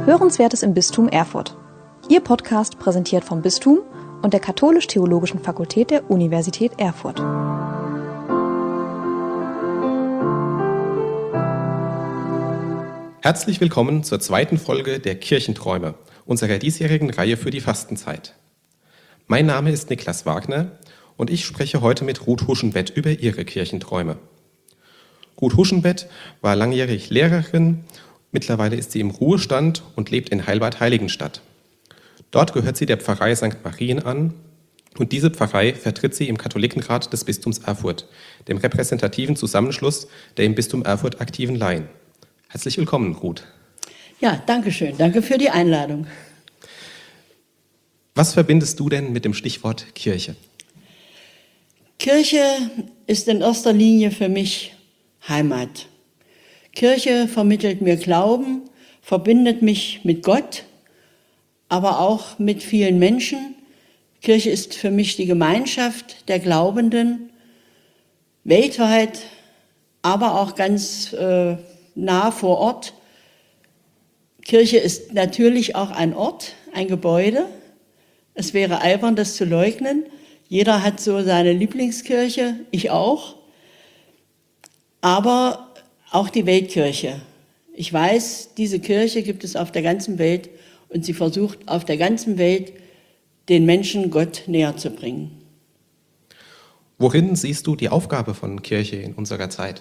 Hörenswertes im Bistum Erfurt. Ihr Podcast präsentiert vom Bistum und der Katholisch-Theologischen Fakultät der Universität Erfurt. Herzlich willkommen zur zweiten Folge der Kirchenträume, unserer diesjährigen Reihe für die Fastenzeit. Mein Name ist Niklas Wagner und ich spreche heute mit Ruth Huschenbett über ihre Kirchenträume. Ruth Huschenbett war langjährig Lehrerin, mittlerweile ist sie im Ruhestand und lebt in Heilbad-Heiligenstadt. Dort gehört sie der Pfarrei St. Marien an und diese Pfarrei vertritt sie im Katholikenrat des Bistums Erfurt, dem repräsentativen Zusammenschluss der im Bistum Erfurt aktiven Laien. Herzlich willkommen, Ruth. Ja, danke schön. Danke für die Einladung. Was verbindest du denn mit dem Stichwort Kirche? Kirche ist in erster Linie für mich Heimat. Kirche vermittelt mir Glauben, verbindet mich mit Gott, aber auch mit vielen Menschen. Kirche ist für mich die Gemeinschaft der Glaubenden, weltweit, aber auch ganz nah vor Ort. Kirche ist natürlich auch ein Ort, ein Gebäude. Es wäre albern, das zu leugnen. Jeder hat so seine Lieblingskirche, ich auch. Aber auch die Weltkirche. Ich weiß, diese Kirche gibt es auf der ganzen Welt und sie versucht auf der ganzen Welt den Menschen Gott näher zu bringen. Worin siehst du die Aufgabe von Kirche in unserer Zeit?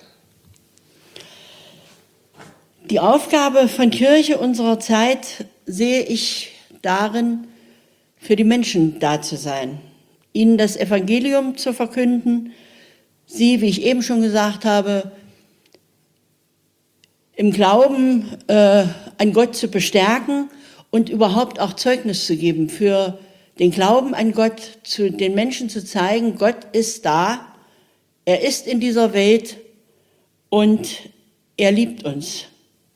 Die Aufgabe von Kirche unserer Zeit sehe ich darin, für die Menschen da zu sein, ihnen das Evangelium zu verkünden, sie, wie ich eben schon gesagt habe, im Glauben an Gott zu bestärken und überhaupt auch Zeugnis zu geben für den Glauben an Gott, zu den Menschen zu zeigen, Gott ist da, er ist in dieser Welt und er liebt uns.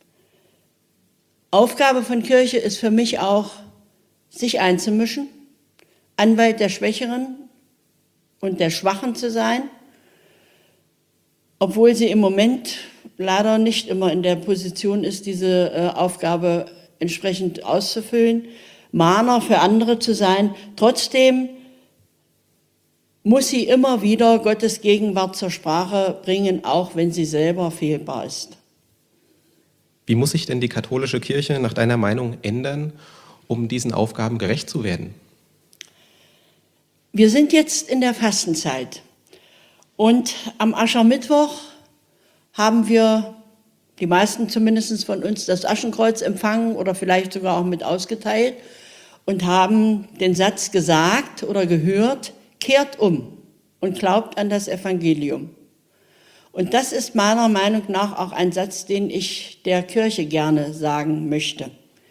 Aufgabe von Kirche ist für mich auch, sich einzumischen, Anwalt der Schwächeren und der Schwachen zu sein, obwohl sie im Moment leider nicht immer in der Position ist, diese Aufgabe entsprechend auszufüllen, Mahner für andere zu sein. Trotzdem muss sie immer wieder Gottes Gegenwart zur Sprache bringen, auch wenn sie selber fehlbar ist. Wie muss sich denn die katholische Kirche nach deiner Meinung ändern, um diesen Aufgaben gerecht zu werden? Wir sind jetzt in der Fastenzeit und am Aschermittwoch haben wir, die meisten zumindest von uns, das Aschenkreuz empfangen oder vielleicht sogar auch mit ausgeteilt und haben den Satz gesagt oder gehört, kehrt um und glaubt an das Evangelium. Und das ist meiner Meinung nach auch ein Satz, den ich der Kirche gerne sagen möchte.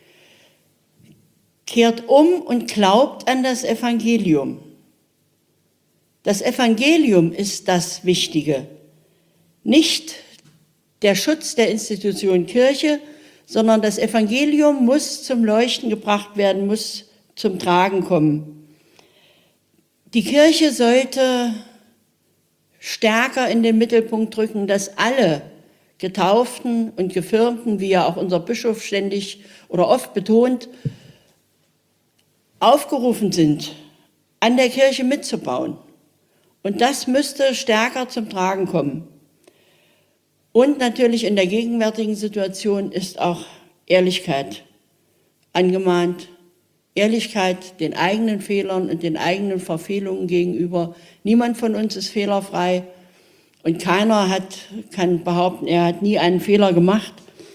Kehrt um und glaubt an das Evangelium. Das Evangelium ist das Wichtige. Nicht der Schutz der Institution Kirche, sondern das Evangelium muss zum Leuchten gebracht werden, muss zum Tragen kommen. Die Kirche sollte stärker in den Mittelpunkt rücken, dass alle Getauften und Gefirmten, wie ja auch unser Bischof ständig oder oft betont, aufgerufen sind, an der Kirche mitzubauen. Und das müsste stärker zum Tragen kommen. Und natürlich in der gegenwärtigen Situation ist auch Ehrlichkeit angemahnt. Ehrlichkeit den eigenen Fehlern und den eigenen Verfehlungen gegenüber. Niemand von uns ist fehlerfrei und keiner kann behaupten, er hat nie einen Fehler gemacht.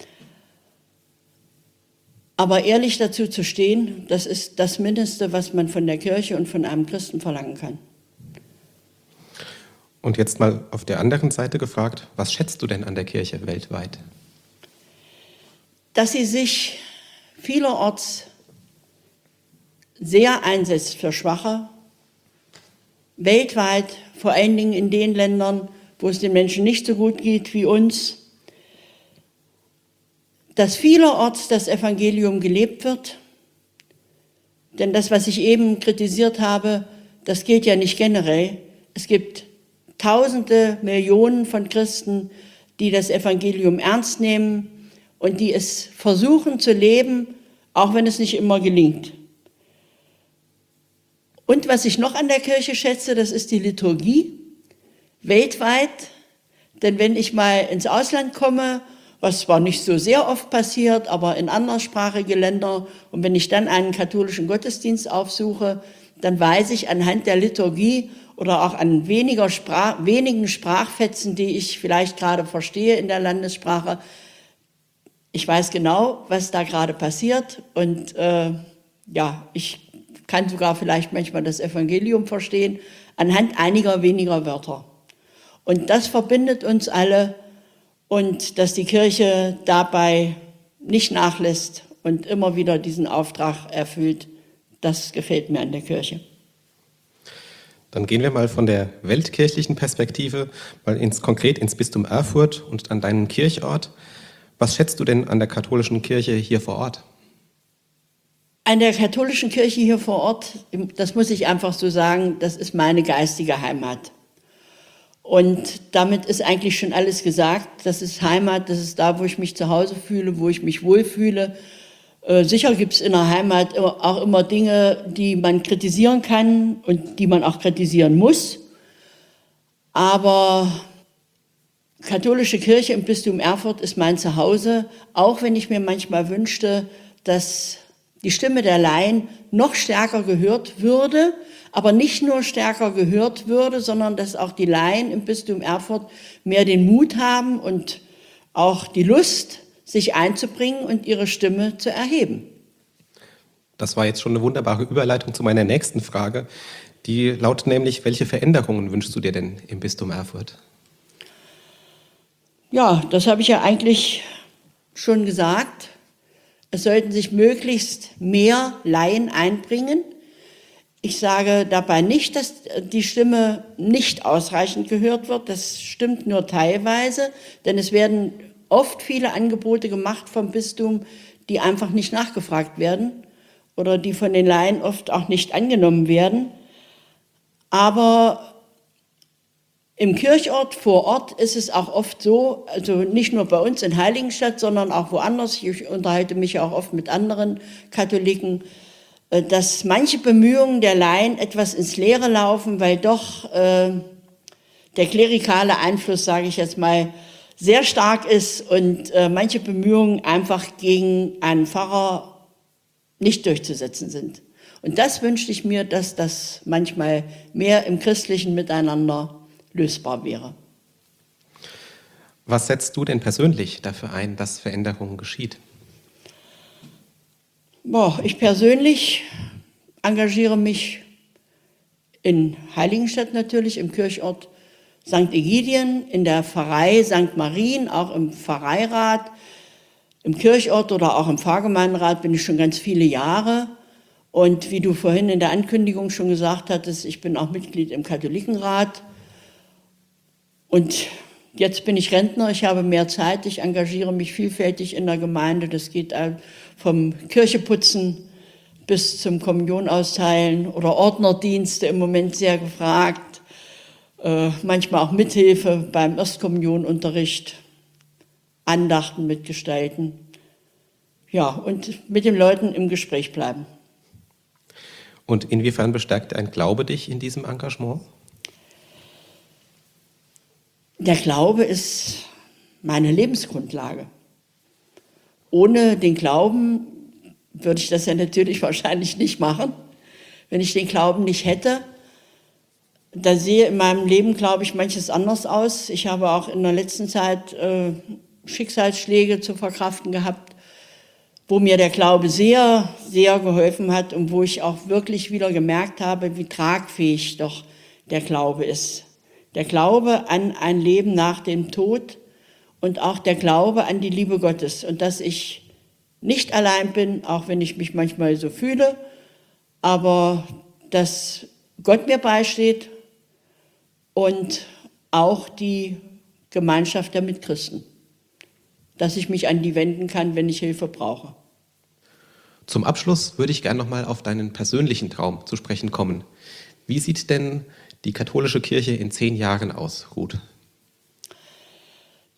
Aber ehrlich dazu zu stehen, das ist das Mindeste, was man von der Kirche und von einem Christen verlangen kann. Und jetzt mal auf der anderen Seite gefragt, was schätzt du denn an der Kirche weltweit? Dass sie sich vielerorts sehr einsetzt für Schwache, weltweit, vor allen Dingen in den Ländern, wo es den Menschen nicht so gut geht wie uns, dass vielerorts das Evangelium gelebt wird. Denn das, was ich eben kritisiert habe, das gilt ja nicht generell. Es gibt Tausende, Millionen von Christen, die das Evangelium ernst nehmen und die es versuchen zu leben auch wenn es nicht immer gelingt. Und was ich noch an der Kirche schätze, das ist die Liturgie, weltweit. Denn wenn ich mal ins Ausland komme, was zwar nicht so sehr oft passiert, aber in anderssprachige Länder, und wenn ich dann einen katholischen Gottesdienst aufsuche, dann weiß ich anhand der Liturgie oder auch an wenigen Sprachfetzen, die ich vielleicht gerade verstehe in der Landessprache, ich weiß genau, was da gerade passiert, und ich kann sogar vielleicht manchmal das Evangelium verstehen, anhand einiger weniger Wörter. Und das verbindet uns alle, und dass die Kirche dabei nicht nachlässt und immer wieder diesen Auftrag erfüllt, das gefällt mir an der Kirche. Dann gehen wir mal von der weltkirchlichen Perspektive mal konkret ins Bistum Erfurt und an deinen Kirchort. Was schätzt du denn an der katholischen Kirche hier vor Ort? An der katholischen Kirche hier vor Ort, das muss ich einfach so sagen, das ist meine geistige Heimat. Und damit ist eigentlich schon alles gesagt. Das ist Heimat, das ist da, wo ich mich zu Hause fühle, wo ich mich wohlfühle. Sicher gibt es in der Heimat auch immer Dinge, die man kritisieren kann und die man auch kritisieren muss. Aber katholische Kirche im Bistum Erfurt ist mein Zuhause, auch wenn ich mir manchmal wünschte, dass die Stimme der Laien noch stärker gehört würde, aber nicht nur stärker gehört würde, sondern dass auch die Laien im Bistum Erfurt mehr den Mut haben und auch die Lust, sich einzubringen und ihre Stimme zu erheben. Das war jetzt schon eine wunderbare Überleitung zu meiner nächsten Frage. Die lautet nämlich, welche Veränderungen wünschst du dir denn im Bistum Erfurt? Ja, das habe ich ja eigentlich schon gesagt. Es sollten sich möglichst mehr Laien einbringen. Ich sage dabei nicht, dass die Stimme nicht ausreichend gehört wird. Das stimmt nur teilweise, denn es werden oft viele Angebote gemacht vom Bistum, die einfach nicht nachgefragt werden oder die von den Laien oft auch nicht angenommen werden. Aber im Kirchort vor Ort ist es auch oft so, also nicht nur bei uns in Heiligenstadt, sondern auch woanders, ich unterhalte mich ja auch oft mit anderen Katholiken, dass manche Bemühungen der Laien etwas ins Leere laufen, weil doch der klerikale Einfluss, sage ich jetzt mal, sehr stark ist und manche Bemühungen einfach gegen einen Pfarrer nicht durchzusetzen sind. Und das wünschte ich mir, dass das manchmal mehr im christlichen Miteinander lösbar wäre. Was setzt du denn persönlich dafür ein, dass Veränderungen geschieht? Ich persönlich engagiere mich in Heiligenstadt natürlich, im Kirchort St. Egidien, in der Pfarrei St. Marien, auch im Pfarreirat, im Kirchort oder auch im Pfarrgemeinderat bin ich schon ganz viele Jahre. Und wie du vorhin in der Ankündigung schon gesagt hattest, ich bin auch Mitglied im Katholikenrat. Und jetzt bin ich Rentner, ich habe mehr Zeit, ich engagiere mich vielfältig in der Gemeinde. Das geht vom Kircheputzen bis zum Kommunion austeilen oder Ordnerdienste im Moment sehr gefragt. Manchmal auch Mithilfe beim Erstkommunionunterricht, Andachten mitgestalten. Ja, und mit den Leuten im Gespräch bleiben. Und inwiefern bestärkt ein Glaube dich in diesem Engagement? Der Glaube ist meine Lebensgrundlage. Ohne den Glauben würde ich das ja natürlich wahrscheinlich nicht machen. Wenn ich den Glauben nicht hätte, da sehe in meinem Leben, glaube ich, manches anders aus. Ich habe auch in der letzten Zeit Schicksalsschläge zu verkraften gehabt, wo mir der Glaube sehr, sehr geholfen hat und wo ich auch wirklich wieder gemerkt habe, wie tragfähig doch der Glaube ist. Der Glaube an ein Leben nach dem Tod und auch der Glaube an die Liebe Gottes und dass ich nicht allein bin, auch wenn ich mich manchmal so fühle, aber dass Gott mir beisteht und auch die Gemeinschaft der Mitchristen, dass ich mich an die wenden kann, wenn ich Hilfe brauche. Zum Abschluss würde ich gerne nochmal auf deinen persönlichen Traum zu sprechen kommen. Wie sieht denn die katholische Kirche in 10 Jahren aus, Ruth?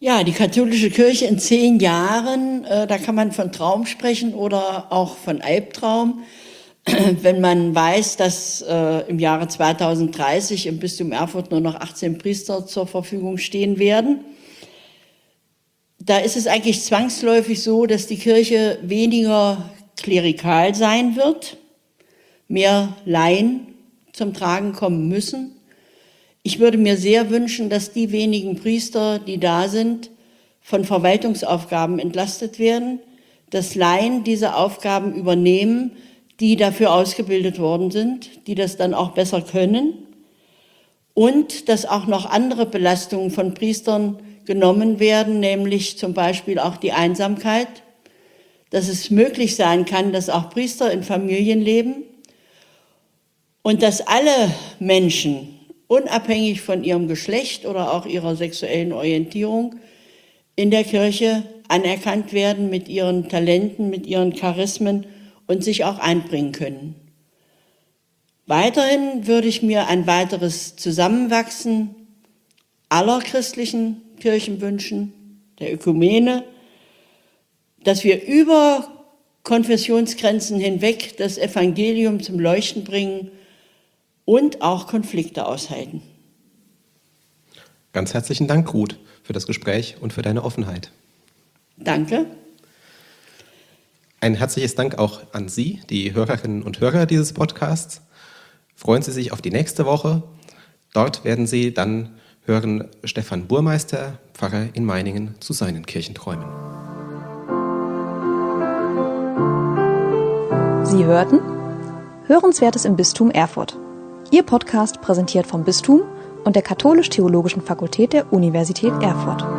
Ja, die katholische Kirche in 10 Jahren, da kann man von Traum sprechen oder auch von Albtraum. Wenn man weiß, dass im Jahre 2030 im Bistum Erfurt nur noch 18 Priester zur Verfügung stehen werden, da ist es eigentlich zwangsläufig so, dass die Kirche weniger klerikal sein wird, mehr Laien zum Tragen kommen müssen. Ich würde mir sehr wünschen, dass die wenigen Priester, die da sind, von Verwaltungsaufgaben entlastet werden, dass Laien diese Aufgaben übernehmen, die dafür ausgebildet worden sind, die das dann auch besser können, und dass auch noch andere Belastungen von Priestern genommen werden, nämlich zum Beispiel auch die Einsamkeit, dass es möglich sein kann, dass auch Priester in Familien leben und dass alle Menschen, unabhängig von ihrem Geschlecht oder auch ihrer sexuellen Orientierung, in der Kirche anerkannt werden mit ihren Talenten, mit ihren Charismen und sich auch einbringen können. Weiterhin würde ich mir ein weiteres Zusammenwachsen aller christlichen Kirchen wünschen, der Ökumene, dass wir über Konfessionsgrenzen hinweg das Evangelium zum Leuchten bringen und auch Konflikte aushalten. Ganz herzlichen Dank, Ruth, für das Gespräch und für deine Offenheit. Danke. Ein herzliches Dank auch an Sie, die Hörerinnen und Hörer dieses Podcasts. Freuen Sie sich auf die nächste Woche. Dort werden Sie dann hören Stefan Burmeister, Pfarrer in Meiningen, zu seinen Kirchenträumen. Sie hörten Hörenswertes im Bistum Erfurt. Ihr Podcast präsentiert vom Bistum und der Katholisch-Theologischen Fakultät der Universität Erfurt.